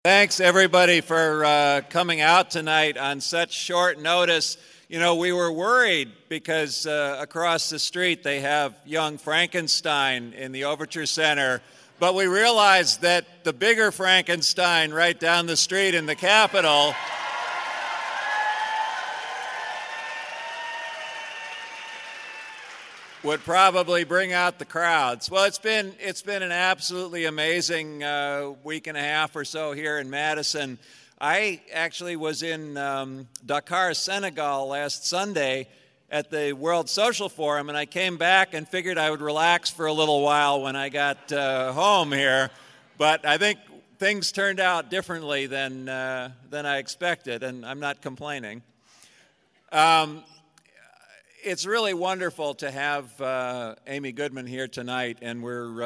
Thanks, everybody, for coming out tonight on such short notice. You know, we were worried because across the street they have Young Frankenstein in the Overture Center, but we realized that the bigger Frankenstein right down the street in the Capitol would probably bring out the crowds. Well, it's been an absolutely amazing week and a half or so here in Madison. I actually was in Dakar, Senegal last Sunday at the World Social Forum, and I came back and figured I would relax for a little while when I got home here. But I think things turned out differently than I expected, and I'm not complaining. It's really wonderful to have Amy Goodman here tonight, and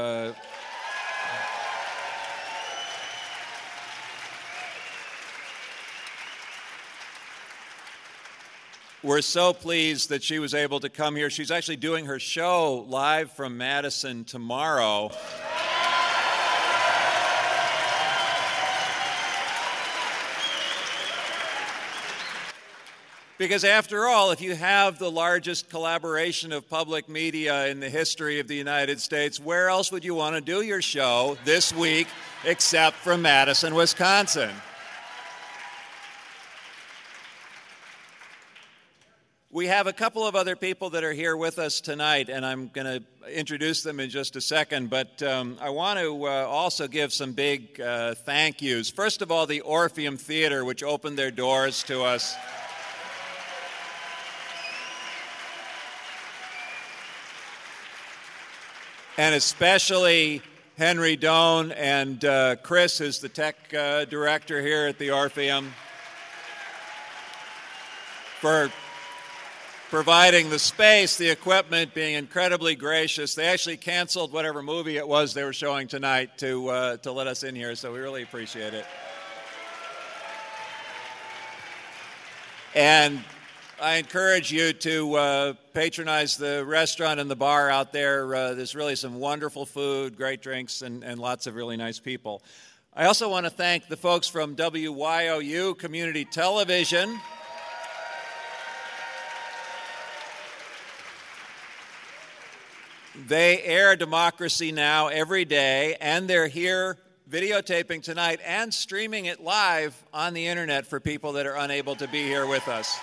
we're so pleased that she was able to come here. She's actually doing her show live from Madison tomorrow. Because after all, if you have the largest collaboration of public media in the history of the United States, where else would you want to do your show this week except from Madison, Wisconsin? We have a couple of other people that are here with us tonight, and I'm going to introduce them in just a second, but I want to also give some big thank yous. First of all, the Orpheum Theater, which opened their doors to us. And especially Henry Doan and Chris, who's the tech director here at the Orpheum, for providing the space, the equipment, being incredibly gracious. They actually canceled whatever movie it was they were showing tonight to let us in here, so we really appreciate it. And I encourage you to patronize the restaurant and the bar out there. There's really some wonderful food, great drinks, and lots of really nice people. I also want to thank the folks from WYOU Community Television. They air Democracy Now! Every day, and they're here videotaping tonight and streaming it live on the internet for people that are unable to be here with us.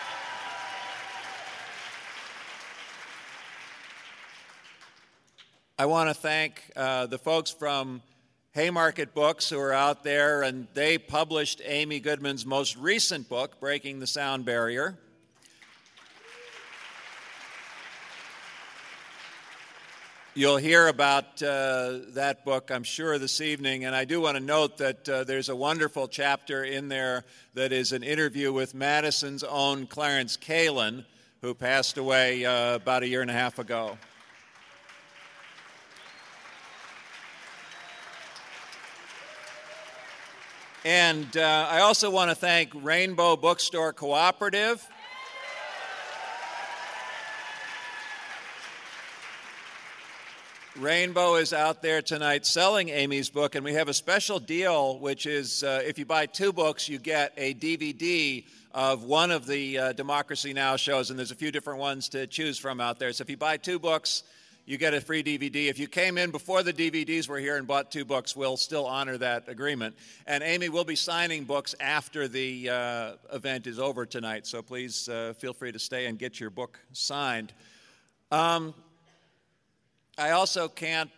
I want to thank the folks from Haymarket Books who are out there, and they published Amy Goodman's most recent book, Breaking the Sound Barrier. You'll hear about that book, I'm sure, this evening, and I do want to note that there's a wonderful chapter in there that is an interview with Madison's own Clarence Kalin, who passed away about a year and a half ago. And I also want to thank Rainbow Bookstore Cooperative. Rainbow is out there tonight selling Amy's book, and we have a special deal, which is if you buy 2 books, you get a DVD of one of the Democracy Now! Shows, and there's a few different ones to choose from out there. So if you buy 2 books, you get a free DVD. If you came in before the DVDs were here and bought 2 books, we'll still honor that agreement. And Amy will be signing books after the event is over tonight, so please feel free to stay and get your book signed. I also can't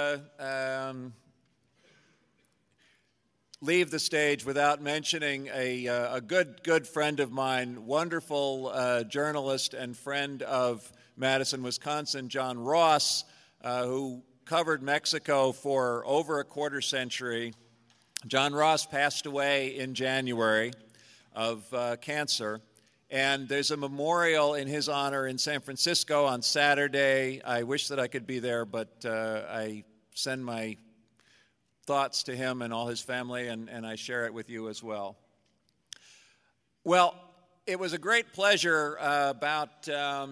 leave the stage without mentioning a good friend of mine, wonderful journalist and friend of Madison, Wisconsin, John Ross, who covered Mexico for over a quarter century. John Ross passed away in January of cancer, and there's a memorial in his honor in San Francisco on Saturday. I wish that I could be there, but I send my thoughts to him and all his family, and I share it with you as well. Well, it was a great pleasure about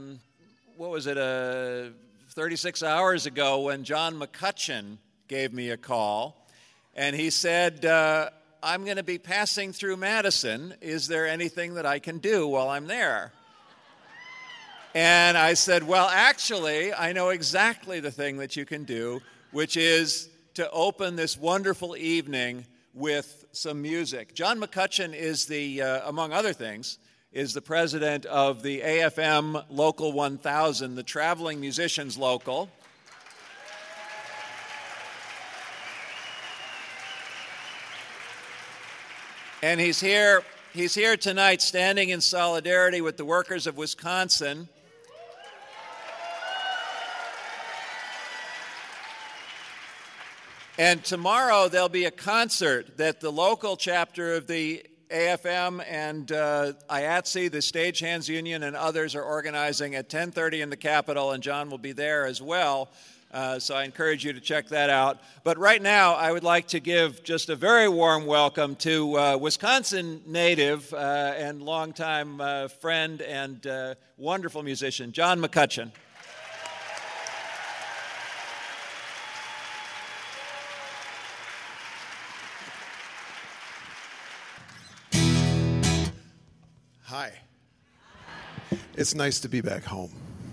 36 hours ago when John McCutcheon gave me a call, and he said, I'm going to be passing through Madison. Is there anything that I can do while I'm there? And I said, well, actually, I know exactly the thing that you can do, which is to open this wonderful evening with some music. John McCutcheon is the, among other things, is the president of the AFM Local 1000, the Traveling Musicians Local. And he's here tonight standing in solidarity with the workers of Wisconsin. And tomorrow there'll be a concert that the local chapter of the AFM and IATSE, the Stagehands Union, and others are organizing at 10:30 in the Capitol, and John will be there as well. So I encourage you to check that out. But right now, I would like to give just a very warm welcome to Wisconsin native and longtime friend and wonderful musician, John McCutcheon. Hi. It's nice to be back home.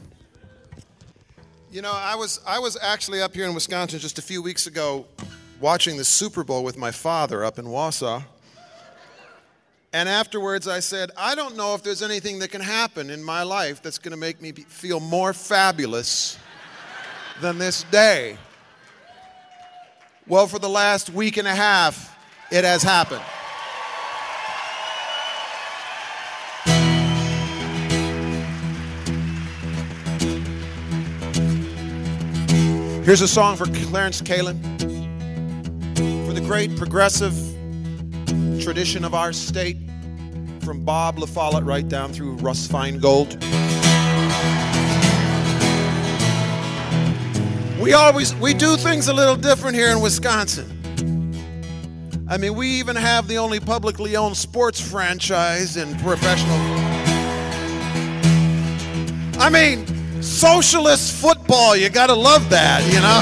You know, I was actually up here in Wisconsin just a few weeks ago watching the Super Bowl with my father up in Wausau. And afterwards I said, I don't know if there's anything that can happen in my life that's going to make me feel more fabulous than this day. Well, for the last week and a half, it has happened. Here's a song for Clarence Kalin, for the great progressive tradition of our state, from Bob La Follette right down through Russ Feingold. We do things a little different here in Wisconsin. I mean, we even have the only publicly owned sports franchise in professional. I mean, socialist football, you gotta love that, you know?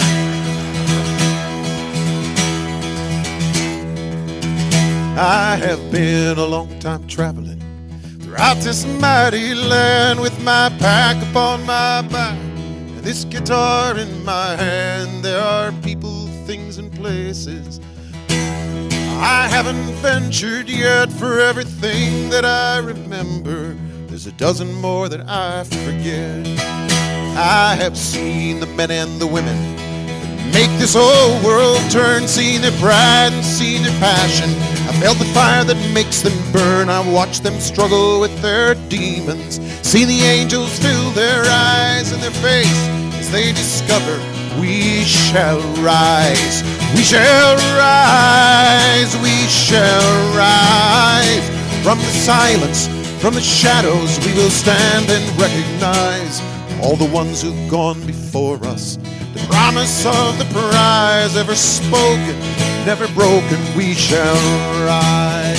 I have been a long time traveling throughout this mighty land with my pack upon my back and this guitar in my hand. There are people, things, and places I haven't ventured yet. For everything that I remember, there's a dozen more that I forget. I have seen the men and the women make this whole world turn, seen their pride and seen their passion. I felt the fire that makes them burn. I watched them struggle with their demons, see the angels fill their eyes and their face as they discover we shall rise. We shall rise. We shall rise. From the silence, from the shadows, we will stand and recognize all the ones who've gone before us. The promise of the prize, ever spoken, never broken, we shall rise.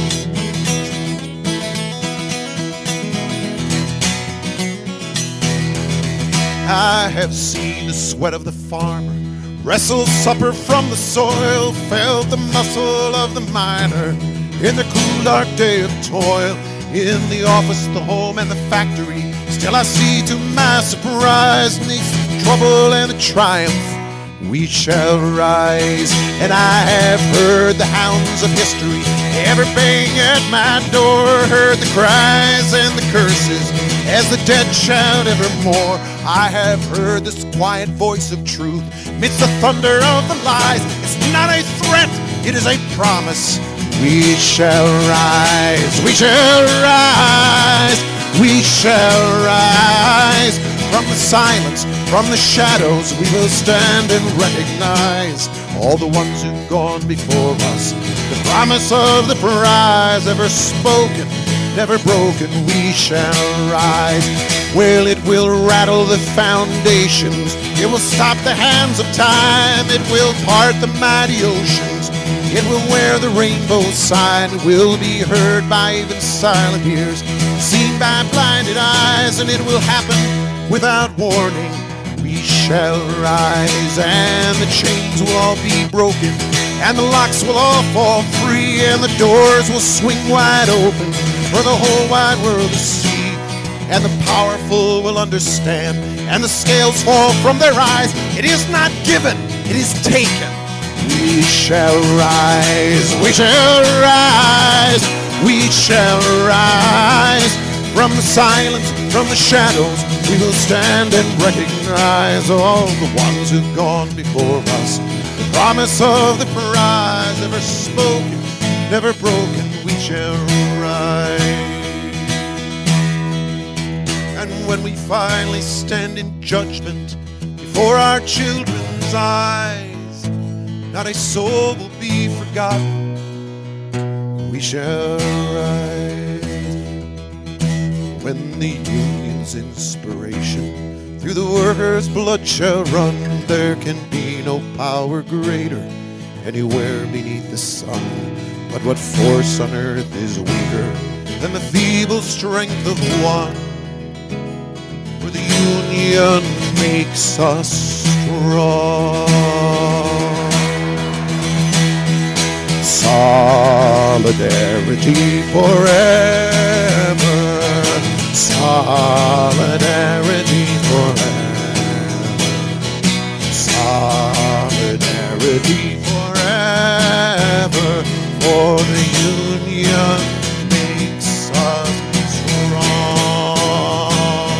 I have seen the sweat of the farmer wrestle supper from the soil, felt the muscle of the miner in the cool dark day of toil. In the office, the home, and the factory, still I see to my surprise, neath the trouble and the triumph, we shall rise. And I have heard the hounds of history ever bang at my door, heard the cries and the curses as the dead shout evermore. I have heard this quiet voice of truth midst the thunder of the lies. It's not a threat, it is a promise. We shall rise, we shall rise, we shall rise. From the silence, from the shadows, we will stand and recognize all the ones who've gone before us. The promise of the prize, ever spoken, never broken, we shall rise. Well, it will rattle the foundations, it will stop the hands of time, it will part the mighty oceans, it will wear the rainbow sign, it will be heard by even silent ears, seen by blinded eyes, and it will happen without warning. we shall rise, and the chains will all be broken, and the locks will all fall free, and the doors will swing wide open for the whole wide world to see. And the powerful will understand, and the scales fall from their eyes. It is not given, it is taken. We shall rise, we shall rise, we shall rise. From the silence, from the shadows, we will stand and recognize all the ones who've gone before us. The promise of the prize, never spoken, never broken, we shall rise. And when we finally stand in judgment before our children's eyes, not a soul will be forgotten, we shall rise. When the union's inspiration through the workers' blood shall run, there can be no power greater anywhere beneath the sun. But what force on earth is weaker than the feeble strength of one? For the union makes us strong. Solidarity forever. Solidarity forever. Solidarity forever. For the union makes us strong.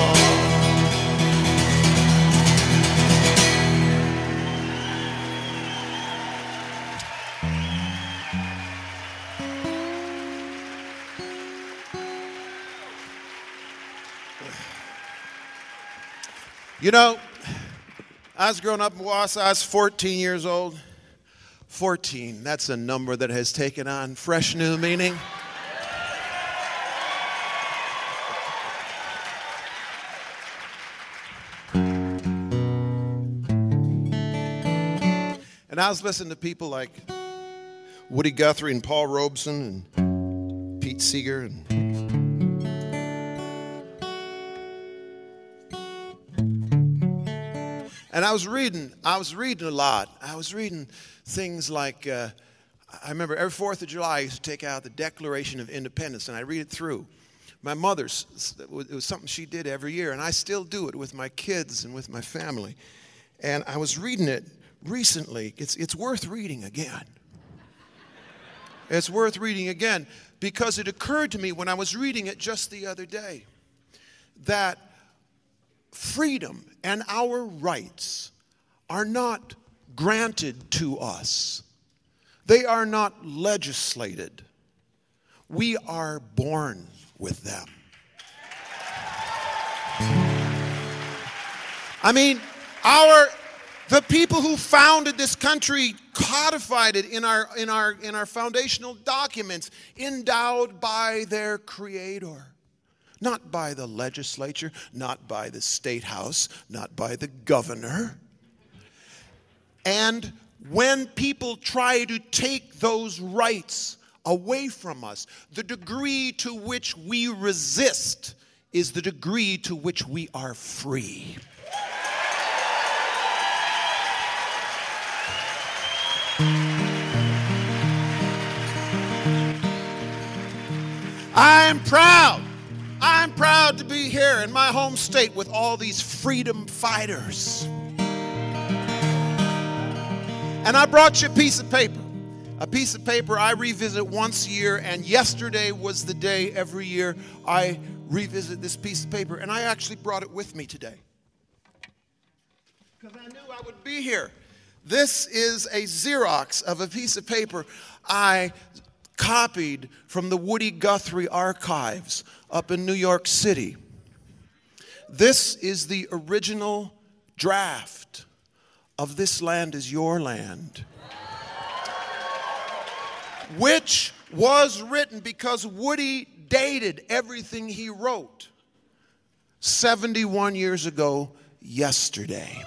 You know, I was growing up in Wausau. I was 14 years old. 14, that's a number that has taken on fresh new meaning. And I was listening to people like Woody Guthrie and Paul Robeson and Pete Seeger and I was reading a lot. I was reading things like, I remember every 4th of July I used to take out the Declaration of Independence and I read it through. My mother's, it was something she did every year, and I still do it with my kids and with my family. And I was reading it recently. It's worth reading again. It's worth reading again because it occurred to me when I was reading it just the other day that freedom and our rights are not granted to us. They are not legislated. We are born with them. I mean, the people who founded this country codified it in our foundational documents, endowed by their creator. Not by the legislature, not by the state house, not by the governor. And when people try to take those rights away from us, the degree to which we resist is the degree to which we are free. I'm proud to be here in my home state with all these freedom fighters. And I brought you a piece of paper. A piece of paper I revisit once a year, and yesterday was the day every year I revisit this piece of paper, and I actually brought it with me today because I knew I would be here. This is a Xerox of a piece of paper I copied from the Woody Guthrie archives up in New York City. This is the original draft of This Land Is Your Land, which was written because Woody dated everything he wrote 71 years ago yesterday.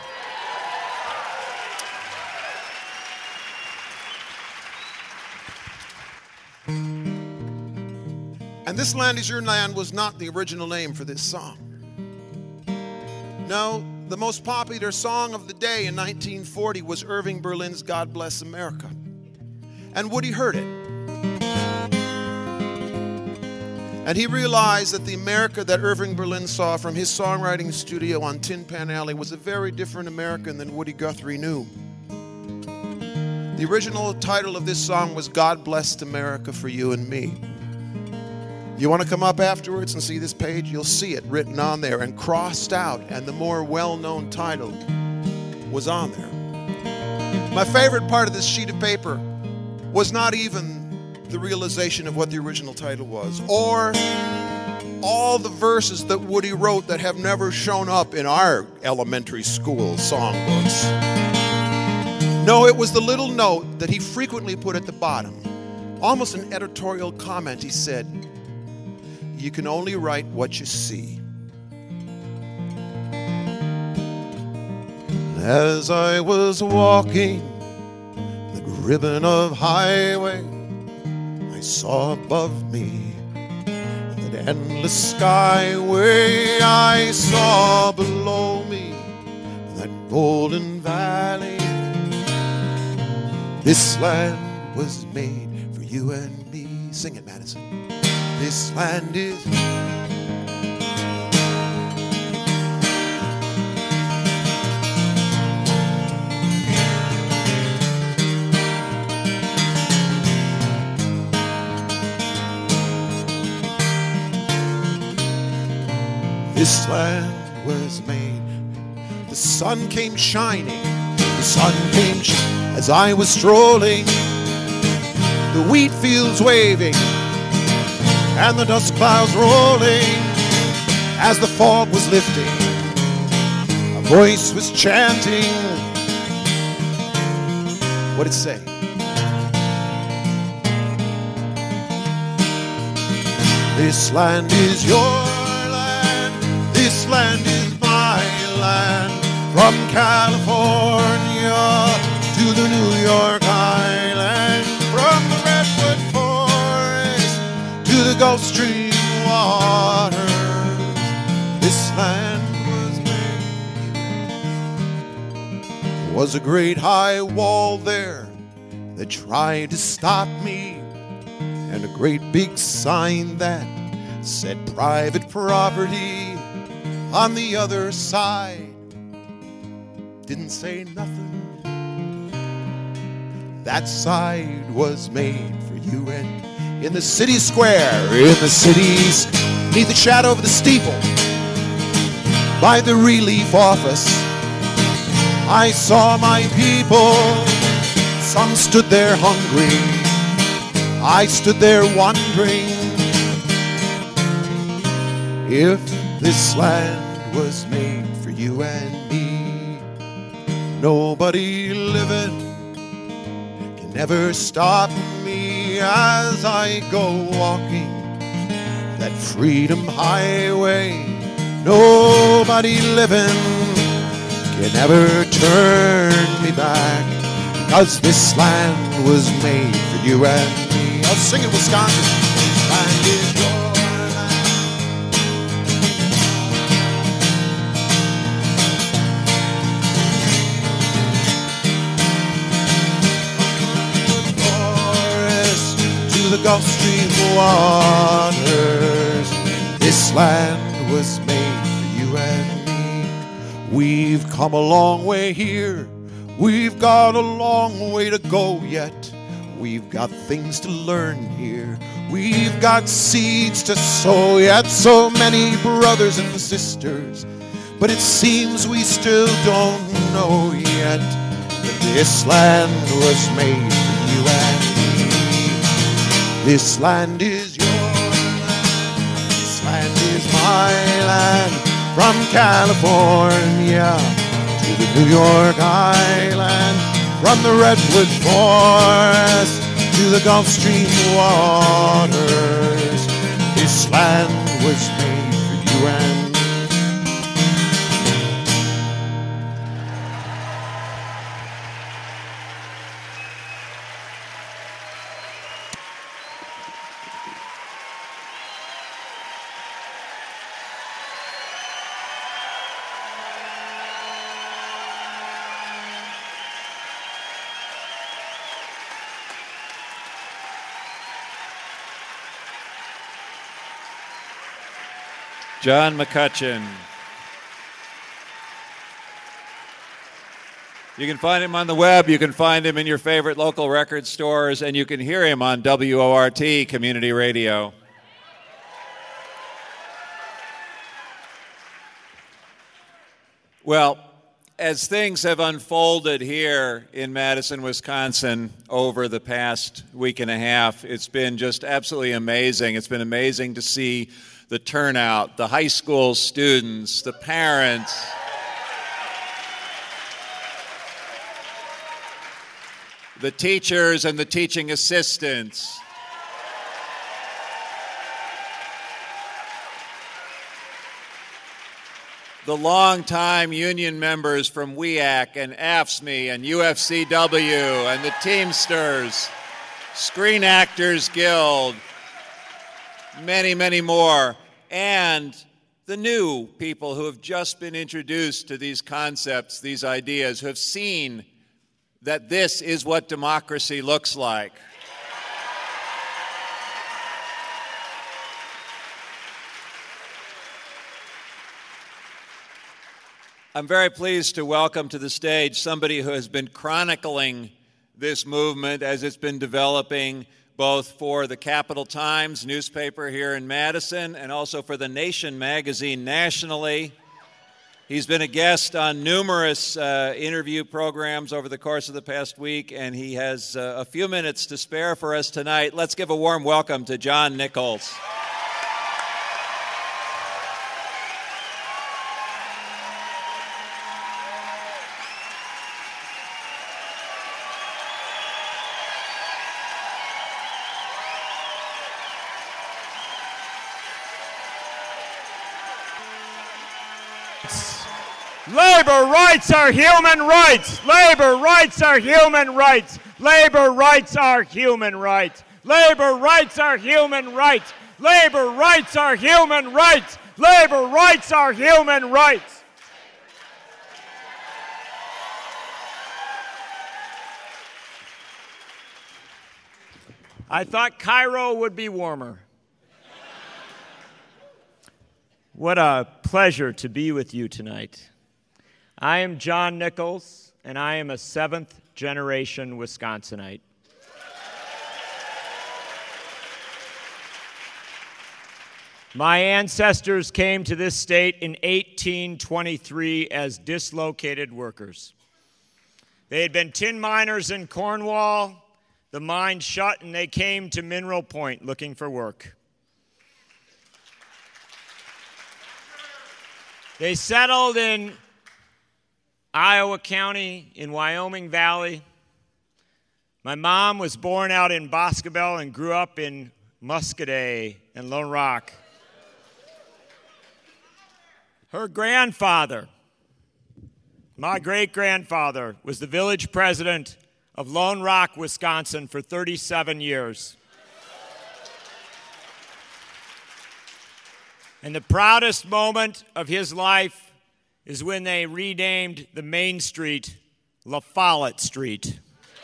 And This Land Is Your Land was not the original name for this song. No, The most popular song of the day in 1940 was Irving Berlin's God Bless America. And Woody heard it. And he realized that the America that Irving Berlin saw from his songwriting studio on Tin Pan Alley was a very different American than Woody Guthrie knew. The original title of this song was God Blessed America for You and Me. You want to come up afterwards and see this page? You'll see it written on there and crossed out, and the more well-known title was on there. My favorite part of this sheet of paper was not even the realization of what the original title was, or all the verses that Woody wrote that have never shown up in our elementary school songbooks. No, it was the little note that he frequently put at the bottom, almost an editorial comment. He said, "You can only write what you see." As I was walking the ribbon of highway, I saw above me that endless skyway. I saw below me that golden valley. This land was made for you and me. Sing it, Madison. This land is... This land was made. The sun came shining. The sun came as I was strolling. The wheat fields waving and the dust clouds rolling. As the fog was lifting, a voice was chanting. What did it say? This land is your land. This land is my land. From California to the New York Island, from the Redwood Forest to the Gulf Stream waters, this land was made. Was a great high wall there that tried to stop me, and a great big sign that said private property on the other side. Didn't say nothing. That side was made for you and in the city square, in the cities, neath the shadow of the steeple, by the relief office, I saw my people. Some stood there hungry, I stood there wondering if this land was made for you and me. Nobody living can ever stop me as I go walking that freedom highway. Nobody living can ever turn me back, because this land was made for you and me. I'll sing it, Wisconsin. This land is your land. The Gulf Stream waters, this land was made for you and me. We've come a long way here, we've got a long way to go yet. We've got things to learn here, we've got seeds to sow yet. So many brothers and sisters, but it seems we still don't know yet that this land was made for you and me. This land is your land, this land is my land. From California to the New York Island, from the Redwood Forest to the Gulf Stream waters, this land was made for you and me. John McCutcheon. You can find him on the web, you can find him in your favorite local record stores, and you can hear him on WORT Community Radio. Well, as things have unfolded here in Madison, Wisconsin over the past week and a half, it's been just absolutely amazing. It's been amazing to see the turnout, the high school students, the parents, the teachers and the teaching assistants, the longtime union members from WEAC and AFSCME and UFCW and the Teamsters, Screen Actors Guild, many, many more, and the new people who have just been introduced to these concepts, these ideas, who have seen that this is what democracy looks like. I'm very pleased to welcome to the stage somebody who has been chronicling this movement as it's been developing, both for the Capital Times newspaper here in Madison and also for The Nation magazine nationally. He's been a guest on numerous interview programs over the course of the past week, and he has a few minutes to spare for us tonight. Let's give a warm welcome to John Nichols. Labor rights are human rights. Labor rights are human rights. Labor rights are human rights. Labor rights are human rights. Labor rights are human rights. Labor rights are human rights. I thought Cairo would be warmer. What a pleasure to be with you tonight. I am John Nichols, and I am a seventh-generation Wisconsinite. My ancestors came to this state in 1823 as dislocated workers. They had been tin miners in Cornwall. The mine shut, and they came to Mineral Point looking for work. They settled in Iowa County, in Wyoming Valley. My mom was born out in Boscobel and grew up in Muscadet and Lone Rock. Her grandfather, my great-grandfather, was the village president of Lone Rock, Wisconsin for 37 years. And the proudest moment of his life is when they renamed the main street La Follette Street.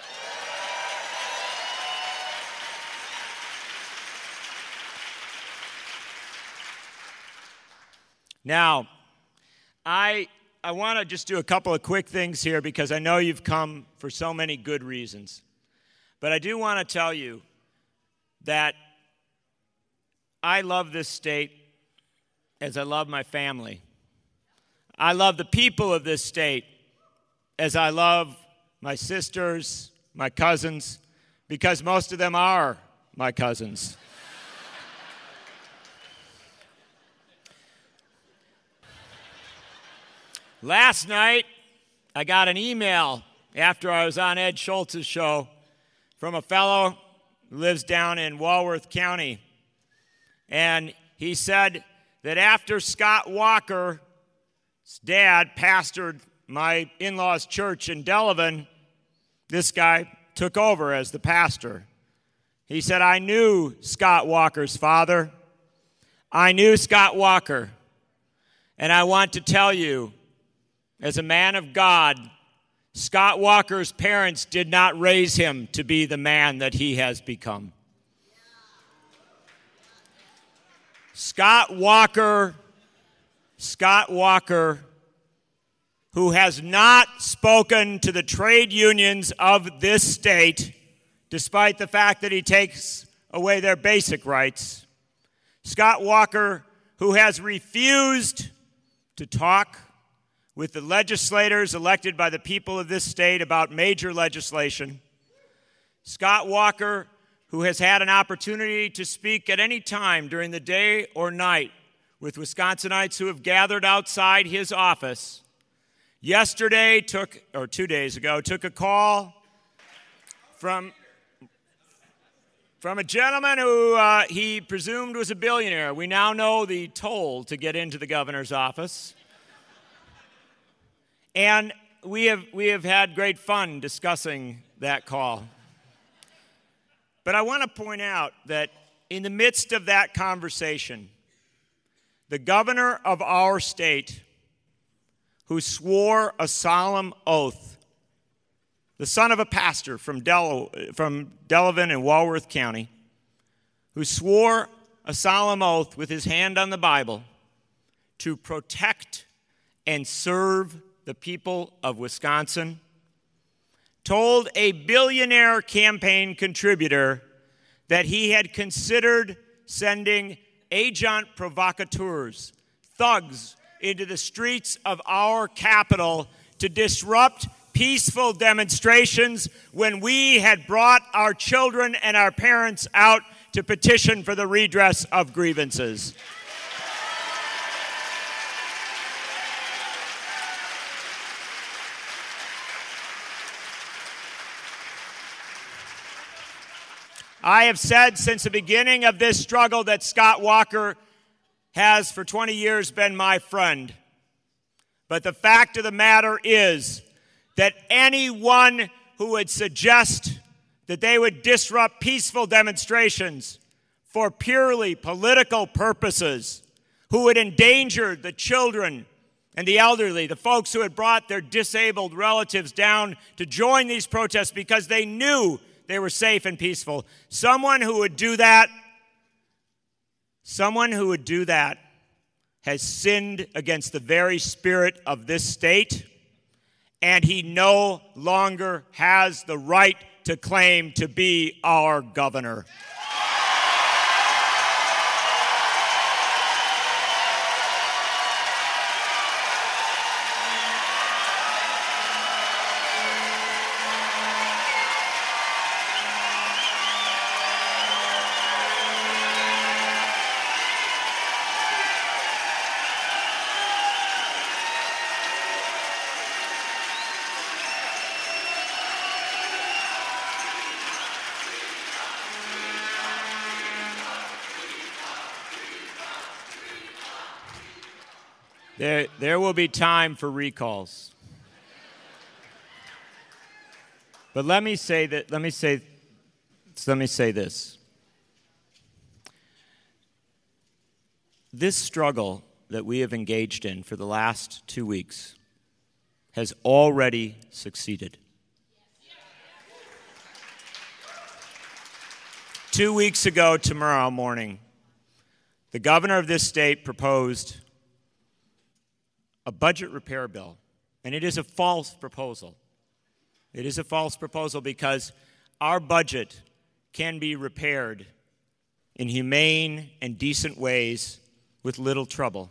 Now, I want to just do a couple of quick things here because I know you've come for so many good reasons. But I do want to tell you that I love this state as I love my family. I love the people of this state as I love my sisters, my cousins, because most of them are my cousins. Last night, I got an email after I was on Ed Schultz's show from a fellow who lives down in Walworth County. And he said that after Scott Walker's dad pastored my in-laws' church in Delavan, this guy took over as the pastor. He said, I knew Scott Walker's father. I knew Scott Walker. And I want to tell you, as a man of God, Scott Walker's parents did not raise him to be the man that he has become. Scott Walker Scott Walker, who has not spoken to the trade unions of this state, despite the fact that he takes away their basic rights. Scott Walker, who has refused to talk with the legislators elected by the people of this state about major legislation. Scott Walker, who has had an opportunity to speak at any time during the day or night with Wisconsinites who have gathered outside his office, yesterday 2 days ago, took a call from a gentleman who he presumed was a billionaire. We now know the toll to get into the governor's office. And we have had great fun discussing that call. But I want to point out that in the midst of that conversation, the governor of our state, who swore a solemn oath, the son of a pastor from Delavan in Walworth County, who swore a solemn oath with his hand on the Bible to protect and serve the people of Wisconsin, told a billionaire campaign contributor that he had considered sending agent provocateurs, thugs, into the streets of our capital to disrupt peaceful demonstrations when we had brought our children and our parents out to petition for the redress of grievances. I have said since the beginning of this struggle that Scott Walker has for 20 years been my friend. But the fact of the matter is that anyone who would suggest that they would disrupt peaceful demonstrations for purely political purposes, who would endanger the children and the elderly, the folks who had brought their disabled relatives down to join these protests because they knew they were safe and peaceful. Someone who would do that has sinned against the very spirit of this state, and he no longer has the right to claim to be our governor. There will be time for recalls. But let me say this. This struggle that we have engaged in for the last 2 weeks has already succeeded. 2 weeks ago tomorrow morning, the governor of this state proposed a budget repair bill, and it is a false proposal. It is a false proposal because our budget can be repaired in humane and decent ways with little trouble.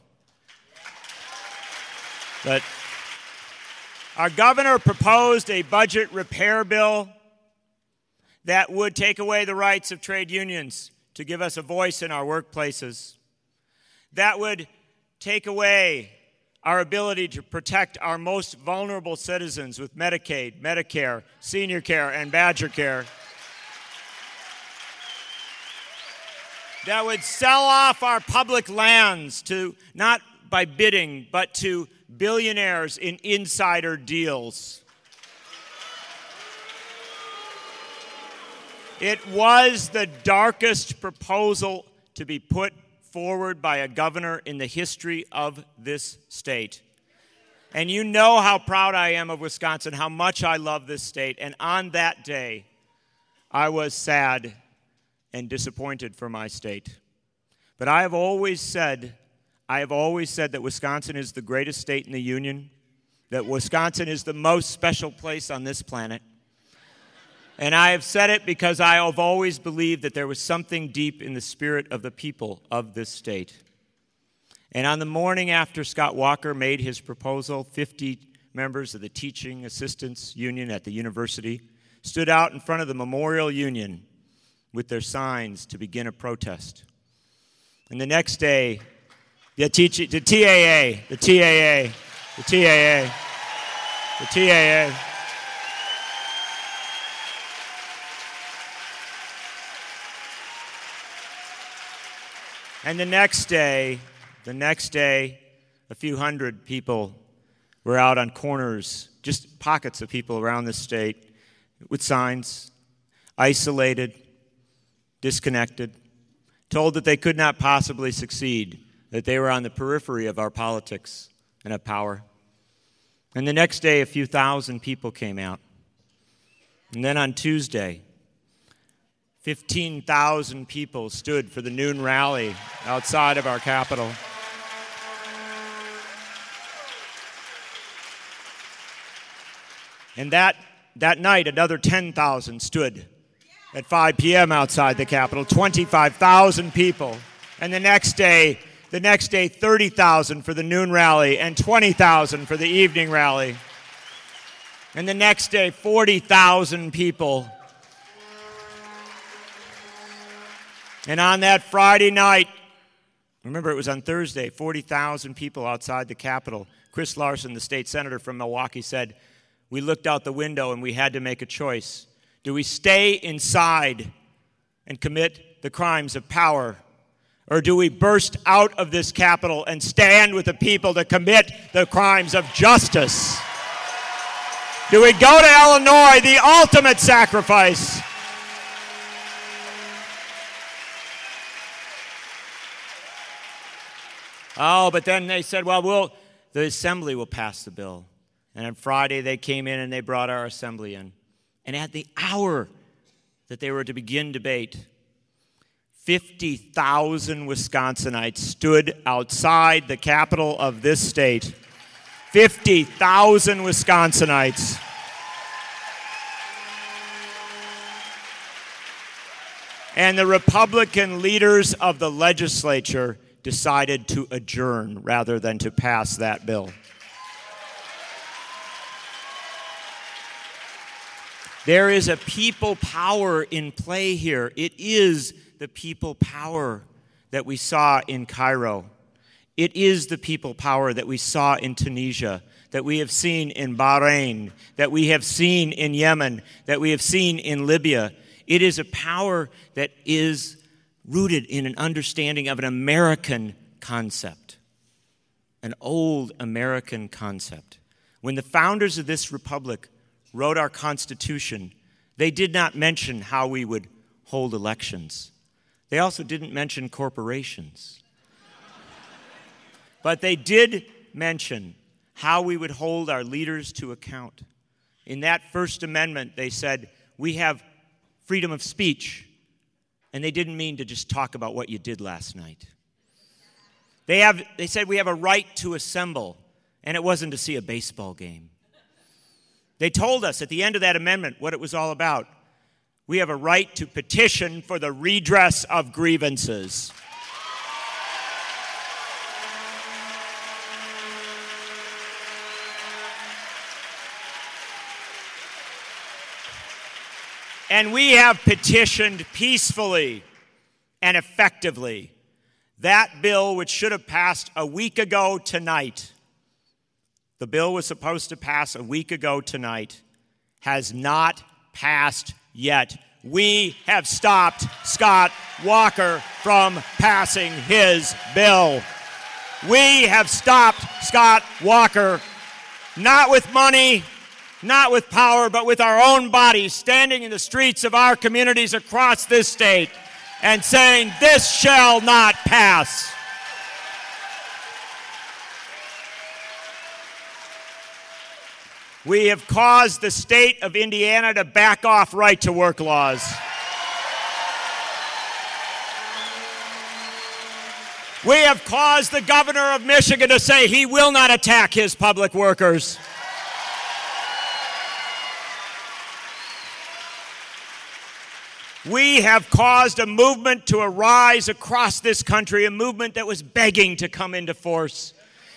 But our governor proposed a budget repair bill that would take away the rights of trade unions to give us a voice in our workplaces, that would take away our ability to protect our most vulnerable citizens with Medicaid, Medicare, Senior Care, and Badger Care. That would sell off our public lands to, not by bidding, but to billionaires in insider deals. It was the darkest proposal to be put forward by a governor in the history of this state. And you know how proud I am of Wisconsin, how much I love this state. And on that day, I was sad and disappointed for my state. But I have always said I have always said that Wisconsin is the greatest state in the Union, that Wisconsin is the most special place on this planet. And I have said it because I have always believed that there was something deep in the spirit of the people of this state. And on the morning after Scott Walker made his proposal, 50 members of the Teaching Assistants Union at the university stood out in front of the Memorial Union with their signs to begin a protest. And the next day, the TAA. And the next day, a few hundred people were out on corners, just pockets of people around the state with signs, isolated, disconnected, told that they could not possibly succeed, that they were on the periphery of our politics and of power. And the next day, a few thousand people came out. And then on Tuesday, 15,000 people stood for the noon rally outside of our Capitol. And that night, another 10,000 stood at 5 p.m. outside the Capitol, 25,000 people. And the next day, 30,000 for the noon rally and 20,000 for the evening rally. And the next day, 40,000 people. And on that Friday night, remember it was on Thursday, 40,000 people outside the Capitol. Chris Larson, the state senator from Milwaukee, said, "We looked out the window and we had to make a choice. Do we stay inside and commit the crimes of power? Or do we burst out of this Capitol and stand with the people to commit the crimes of justice? Do we go to Illinois, the ultimate sacrifice?" Oh, but then they said, well, the assembly will pass the bill. And on Friday, they came in and they brought our assembly in. And at the hour that they were to begin debate, 50,000 Wisconsinites stood outside the capital of this state. 50,000 Wisconsinites. And the Republican leaders of the legislature decided to adjourn rather than to pass that bill. There is a people power in play here. It is the people power that we saw in Cairo. It is the people power that we saw in Tunisia, that we have seen in Bahrain, that we have seen in Yemen, that we have seen in Libya. It is a power that is rooted in an understanding of an American concept, an old American concept. When the founders of this republic wrote our Constitution, they did not mention how we would hold elections. They also didn't mention corporations. But they did mention how we would hold our leaders to account. In that First Amendment, they said, we have freedom of speech. And they didn't mean to just talk about what you did last night. They said we have a right to assemble, and it wasn't to see a baseball game. They told us at the end of that amendment what it was all about. We have a right to petition for the redress of grievances. And we have petitioned peacefully and effectively. That bill, which should have passed a week ago tonight, the bill was supposed to pass a week ago tonight, has not passed yet. We have stopped Scott Walker from passing his bill. We have stopped Scott Walker, not with money, not with power, but with our own bodies, standing in the streets of our communities across this state and saying, this shall not pass. We have caused the state of Indiana to back off right-to-work laws. We have caused the governor of Michigan to say he will not attack his public workers. We have caused a movement to arise across this country, a movement that was begging to come into force.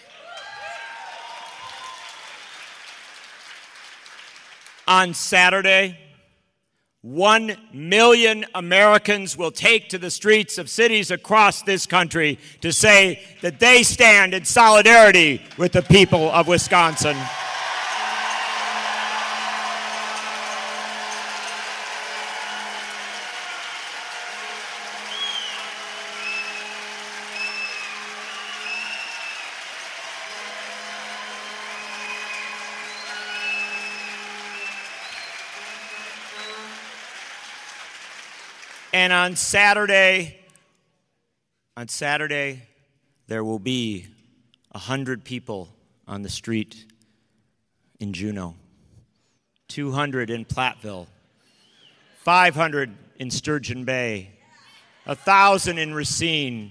On Saturday, 1 million Americans will take to the streets of cities across this country to say that they stand in solidarity with the people of Wisconsin. And on Saturday, there will be 100 people on the street in Juneau, 200 in Platteville, 500 in Sturgeon Bay, 1,000 in Racine,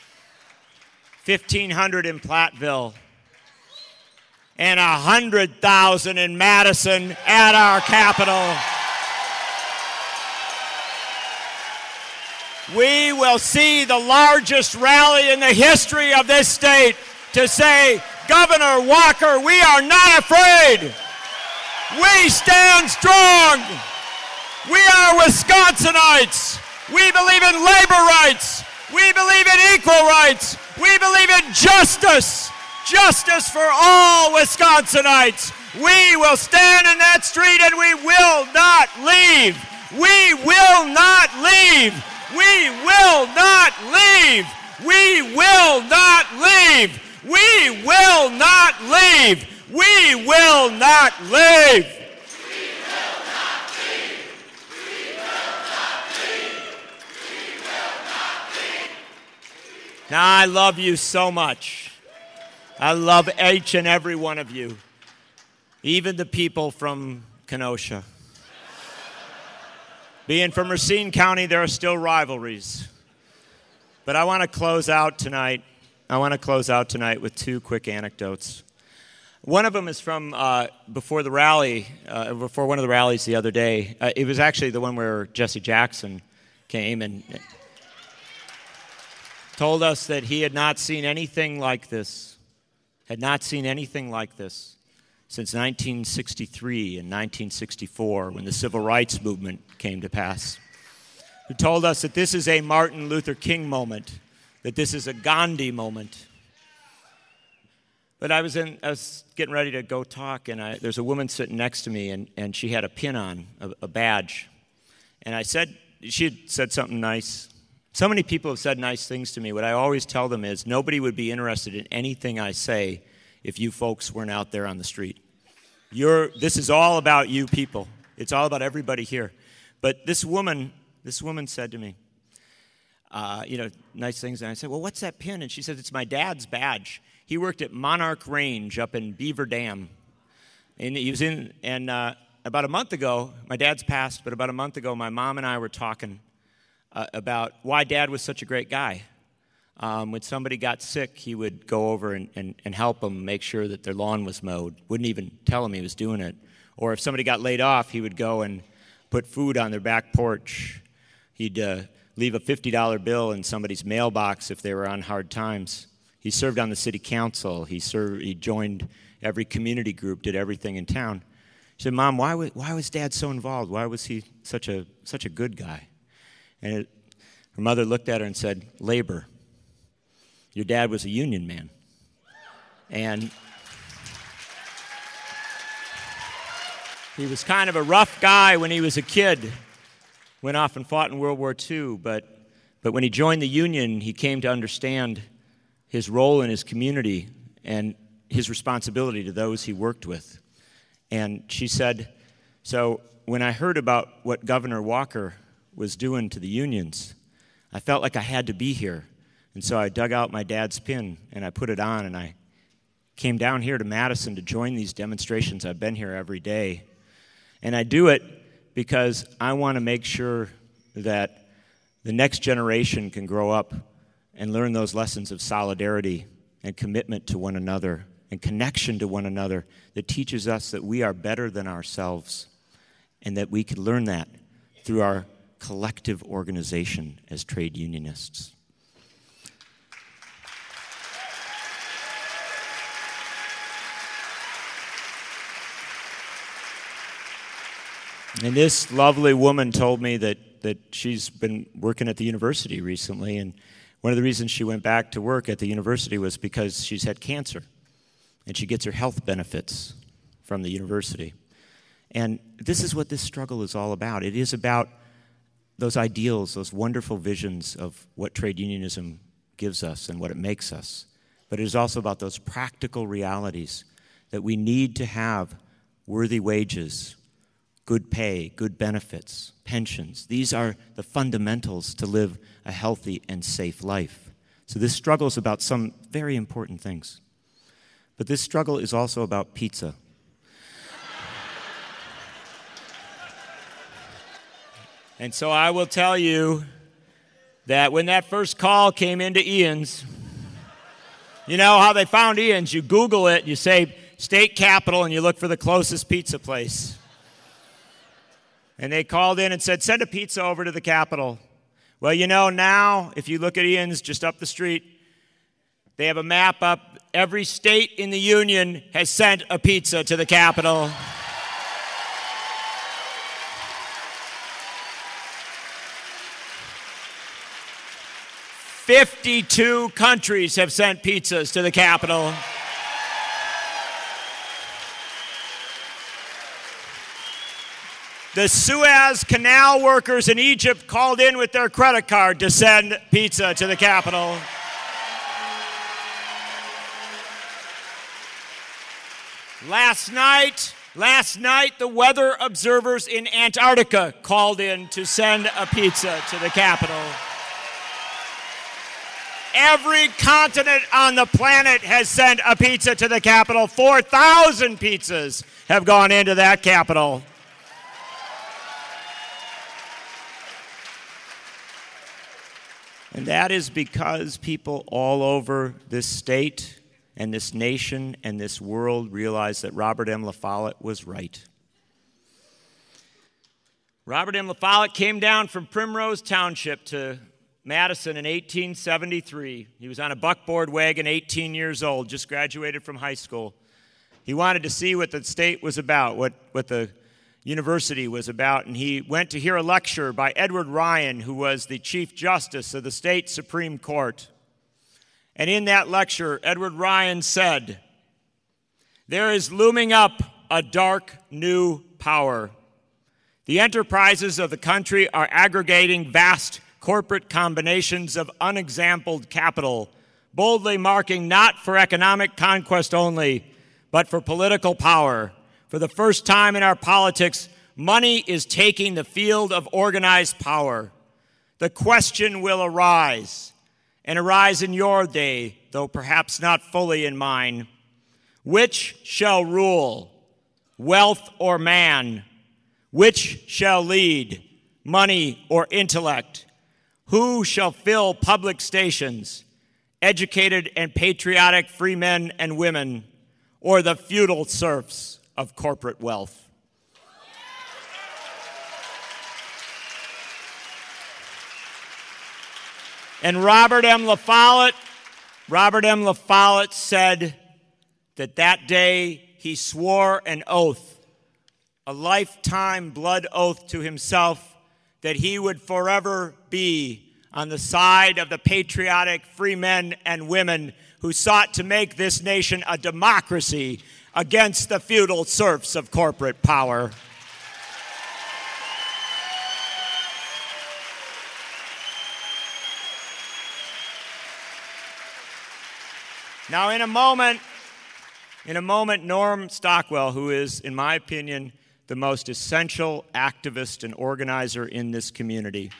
1,500 in Platteville, and 100,000 in Madison at our Capitol. We will see the largest rally in the history of this state to say, Governor Walker, we are not afraid. We stand strong. We are Wisconsinites. We believe in labor rights. We believe in equal rights. We believe in justice. Justice for all Wisconsinites. We will stand in that street and we will not leave. We will not leave. We will not leave. We will not leave. We will not leave. We will not leave. We will not leave. We will not leave. We will not leave. Now, I love you so much. I love each and every one of you, even the people from Kenosha. Being from Racine County, there are still rivalries. But I want to close out tonight. With two quick anecdotes. One of them is from before the rally, before one of the rallies the other day. It was actually the one where Jesse Jackson came and told us that he had not seen anything like this, since 1963 and 1964 when the Civil Rights Movement came to pass. Who told us that this is a Martin Luther King moment, that this is a Gandhi moment. But I was getting ready to go talk, and there's a woman sitting next to me, and she had a pin on, a badge. And she had said something nice. So many people have said nice things to me. What I always tell them is, nobody would be interested in anything I say if you folks weren't out there on the street. This is all about you people. It's all about everybody here. But this woman said to me, nice things. And I said, well, what's that pin? And she said, it's my dad's badge. He worked at Monarch Range up in Beaver Dam. And he was about a month ago, my dad's passed, but about a month ago, my mom and I were talking about why Dad was such a great guy. When somebody got sick, he would go over and help them make sure that their lawn was mowed. Wouldn't even tell them he was doing it. Or if somebody got laid off, he would go and put food on their back porch. He'd leave a $50 bill in somebody's mailbox if they were on hard times. He served on the city council. He joined every community group, did everything in town. She said, Mom, why was Dad so involved? Why was he such a good guy? And her mother looked at her and said, labor. Your dad was a union man. And he was kind of a rough guy when he was a kid. Went off and fought in World War II. But when he joined the union, he came to understand his role in his community and his responsibility to those he worked with. And she said, so when I heard about what Governor Walker was doing to the unions, I felt like I had to be here. And so I dug out my dad's pin, and I put it on, and I came down here to Madison to join these demonstrations. I've been here every day. And I do it because I want to make sure that the next generation can grow up and learn those lessons of solidarity and commitment to one another and connection to one another that teaches us that we are better than ourselves and that we can learn that through our collective organization as trade unionists. And this lovely woman told me that she's been working at the university recently, and one of the reasons she went back to work at the university was because she's had cancer, and she gets her health benefits from the university. And this is what this struggle is all about. It is about those ideals, those wonderful visions of what trade unionism gives us and what it makes us. But it is also about those practical realities that we need to have worthy wages, good pay, good benefits, pensions. These are the fundamentals to live a healthy and safe life. So this struggle is about some very important things. But this struggle is also about pizza. And so I will tell you that when that first call came into Ian's, you know how they found Ian's? You Google it, you say state capital, and you look for the closest pizza place. And they called in and said, send a pizza over to the Capitol. Well, you know, now, if you look at Ian's just up the street, they have a map up. Every state in the union has sent a pizza to the Capitol. "52 countries have sent pizzas to the Capitol. The Suez Canal workers in Egypt called in with their credit card to send pizza to the Capitol. Last night, the weather observers in Antarctica called in to send a pizza to the Capitol. Every continent on the planet has sent a pizza to the Capitol. 4,000 pizzas have gone into that Capitol. And that is because people all over this state and this nation and this world realize that Robert M. La Follette was right. Robert M. La Follette came down from Primrose Township to Madison in 1873. He was on a buckboard wagon, 18 years old, just graduated from high school. He wanted to see what the state was about, what the university was about, and he went to hear a lecture by Edward Ryan, who was the Chief Justice of the state Supreme Court. And in that lecture, Edward Ryan said, "There is looming up a dark new power. The enterprises of the country are aggregating vast corporate combinations of unexampled capital, boldly marking not for economic conquest only, but for political power. For the first time in our politics, money is taking the field of organized power. The question will arise, and arise in your day, though perhaps not fully in mine. Which shall rule, wealth or man? Which shall lead, money or intellect? Who shall fill public stations, educated and patriotic free men and women, or the feudal serfs of corporate wealth?" And Robert M. La Follette said that day he swore an oath, a lifetime blood oath to himself, that he would forever be on the side of the patriotic free men and women who sought to make this nation a democracy against the feudal serfs of corporate power. Now, in a moment, Norm Stockwell, who is, in my opinion, the most essential activist and organizer in this community.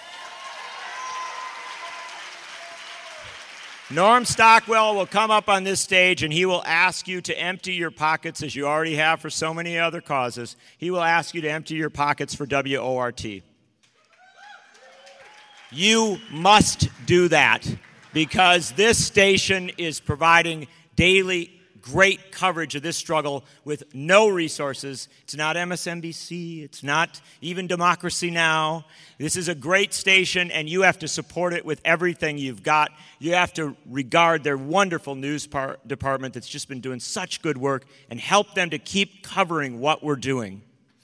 Norm Stockwell will come up on this stage and he will ask you to empty your pockets, as you already have for so many other causes. He will ask you to empty your pockets for WORT. You must do that, because this station is providing daily great coverage of this struggle with no resources. It's not MSNBC. It's not even Democracy Now! This is a great station, and you have to support it with everything you've got. You have to regard their wonderful news department that's just been doing such good work and help them to keep covering what we're doing.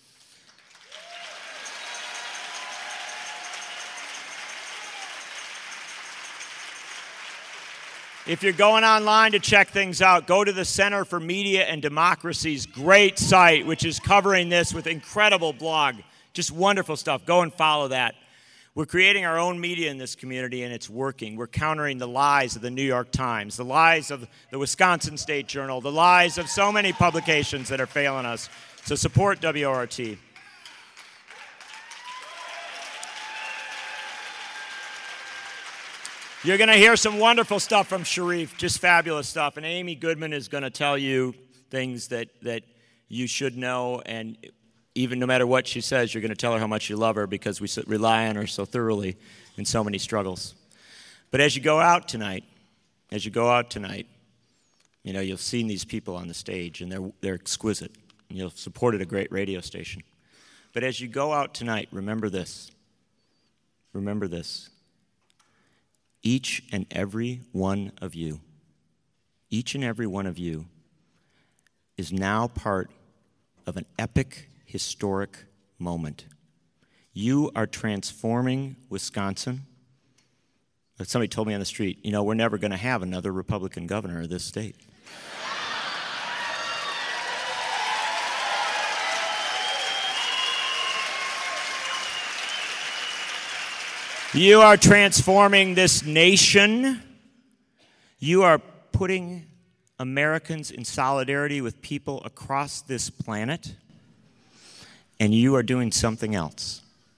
If you're going online to check things out, go to the Center for Media and Democracy's great site, which is covering this with incredible blog. Just wonderful stuff. Go and follow that. We're creating our own media in this community, and it's working. We're countering the lies of the New York Times, the lies of the Wisconsin State Journal, the lies of so many publications that are failing us. So support WORT. You're going to hear some wonderful stuff from Sharif, just fabulous stuff. And Amy Goodman is going to tell you things that you should know. And even no matter what she says, you're going to tell her how much you love her because we rely on her so thoroughly in so many struggles. But as you go out tonight, you know, you've seen these people on the stage, and they're exquisite. And you've supported a great radio station. But as you go out tonight, remember this. Remember this. Each and every one of you is now part of an epic, historic moment. You are transforming Wisconsin. Somebody told me on the street, you know, we're never going to have another Republican governor of this state. You are transforming this nation. You are putting Americans in solidarity with people across this planet. And you are doing something else.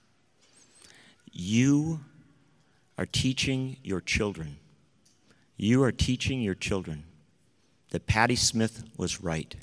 You are teaching your children. You are teaching your children that Patti Smith was right.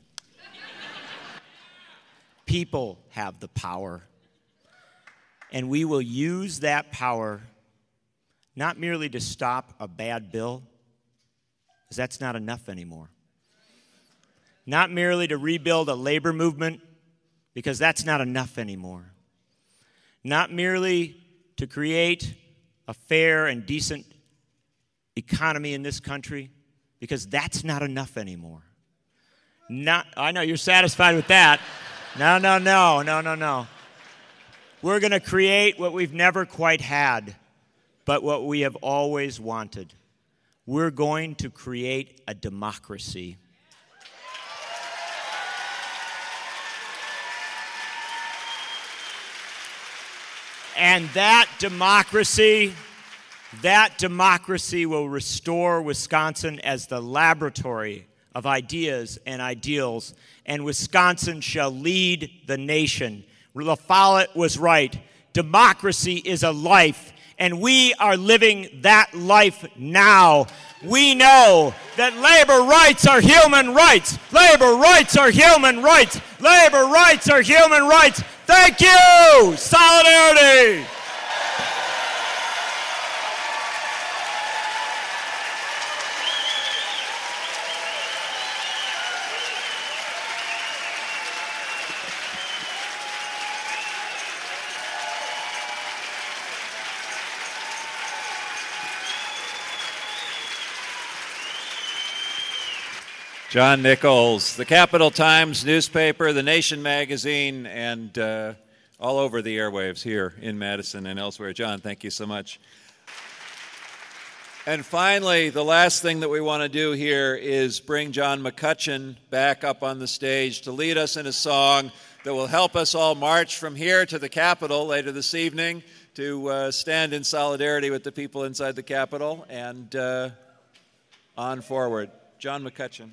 People have the power. And we will use that power not merely to stop a bad bill, because that's not enough anymore. Not merely to rebuild a labor movement, because that's not enough anymore. Not merely to create a fair and decent economy in this country, because that's not enough anymore. I know you're satisfied with that. No. We're going to create what we've never quite had, but what we have always wanted. We're going to create a democracy. And that democracy will restore Wisconsin as the laboratory of ideas and ideals, and Wisconsin shall lead the nation. La Follette was right. Democracy is a life, and we are living that life now. We know that labor rights are human rights. Labor rights are human rights. Labor rights are human rights. Thank you! Solidarity! John Nichols, the Capital Times newspaper, The Nation magazine, and all over the airwaves here in Madison and elsewhere. John, thank you so much. And finally, the last thing that we want to do here is bring John McCutcheon back up on the stage to lead us in a song that will help us all march from here to the Capitol later this evening to stand in solidarity with the people inside the Capitol and on forward. John McCutcheon.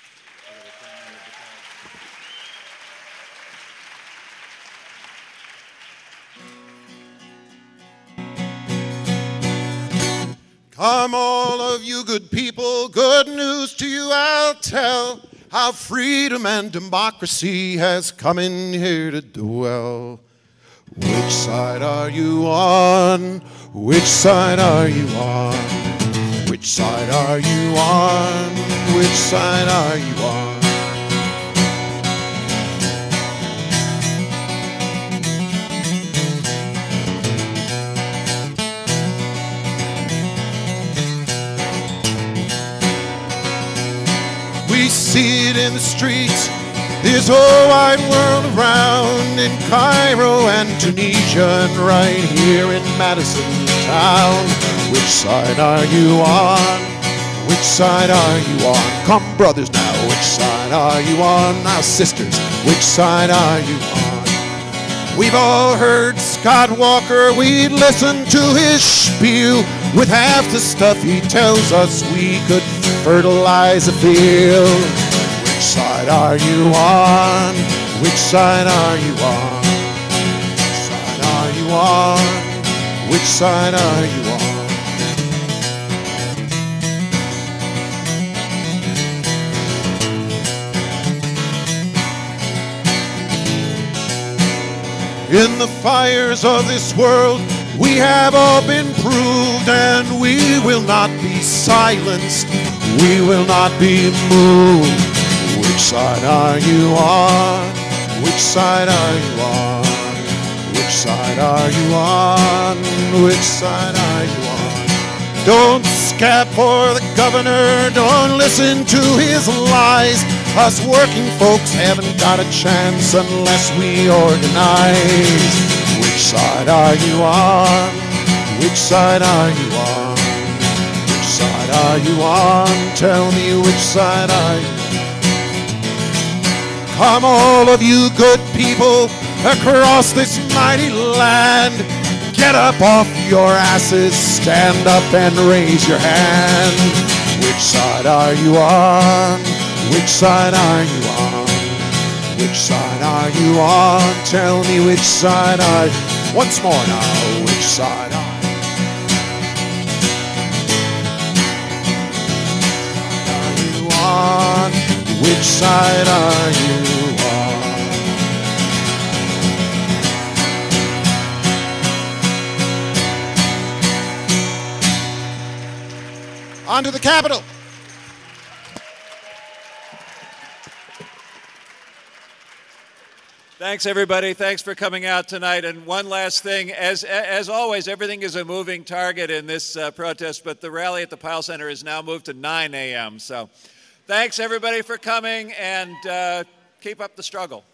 Come all of you good people, good news to you I'll tell, how freedom and democracy has come in here to dwell. Which side are you on? Which side are you on? Which Which side are you on? Which side are you on? We see it in the streets, this whole wide world around, in Cairo and Tunisia and right here in Madison town. Which side are you on? Which side are you on? Come brothers now, which side are you on? Now sisters, which side are you on? We've all heard Scott Walker, we listened to his spiel. With half the stuff he tells us, we could fertilize a field. Which side are you on? Which side are you on? Which side are you on? Which side are you on? In the fires of this world, we have all been proved, and we will not be silenced, we will not be moved. Which side are you on? Which side are you on? Which side are you on? Which side are you on? Don't scab for the governor, don't listen to his lies. Us working folks haven't got a chance unless we organize. Which side are you on? Which side are you on? Which side are you on? Tell me, which side are you on? Come all of you good people across this mighty land, get up off your asses, stand up and raise your hand. Which side are you on? Which side are you on? Which side are you on? Tell me, which side are you? Once more now, which side are you on? Which side are you on? On to the Capitol. Thanks, everybody. Thanks for coming out tonight. And one last thing. As always, everything is a moving target in this protest, but the rally at the Powell Center is now moved to 9 a.m. So thanks, everybody, for coming, and keep up the struggle.